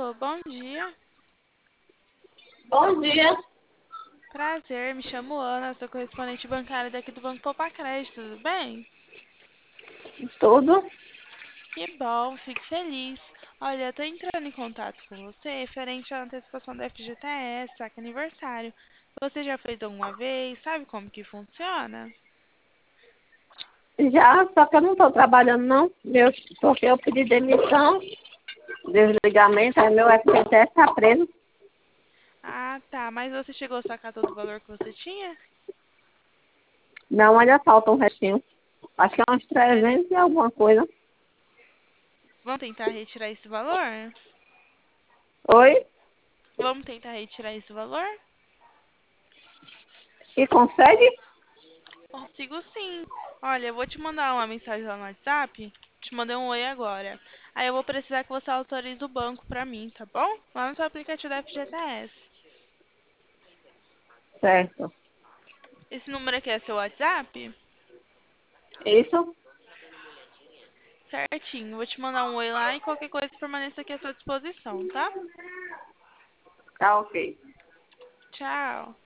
Alô, bom dia. Bom dia. Prazer, me chamo Ana, sou correspondente bancária daqui do Banco Poupa Crédito, tudo bem? Tudo? Que bom, fico feliz. Olha, eu tô entrando em contato com você referente à antecipação do FGTS, saca aniversário. Você já fez alguma vez? Sabe como que funciona? Já, só que eu não estou trabalhando não, porque eu pedi demissão, desligamento, aí meu FGTS está preso. Ah, tá, mas você chegou a sacar todo o valor que você tinha? Não, ainda falta um restinho. Acho que é uns É, 300 e alguma coisa. vamos tentar retirar esse valor? Oi? Vamos tentar retirar esse valor? E consegue? Consigo sim. Olha, eu vou te mandar uma mensagem lá no WhatsApp. Te mandei um oi agora. Aí eu vou precisar que você autorize o banco pra mim, tá bom? Lá no seu aplicativo da FGTS. Certo. Esse número aqui é seu WhatsApp? Isso? Certinho. Vou te mandar um oi lá e qualquer coisa permaneça aqui à sua disposição, tá? Tá ok. Tchau.